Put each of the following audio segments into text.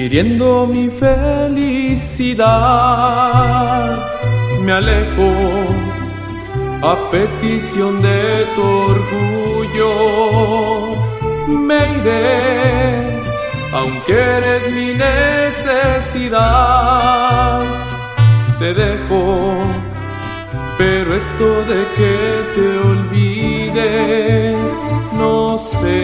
hiriendo mi felicidad. Me alejo a petición de tu orgullo, me iré, aunque eres mi necesidad. Te dejo, pero esto de que te olvide, no sé.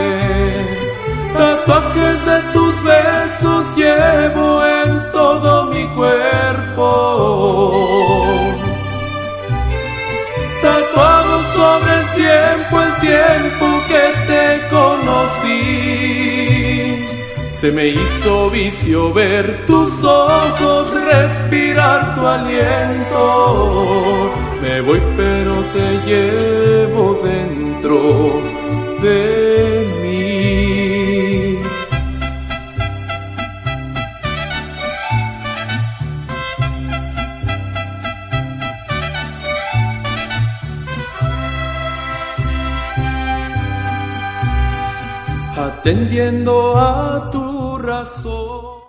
Tatuajes de tus besos llevo en todo mi cuerpo, tatuado sobre el tiempo que te conocí. Se me hizo vicio ver tus ojos, respirar tu aliento. Me voy pero te llevo dentro de mí. Atendiendo a tu razón.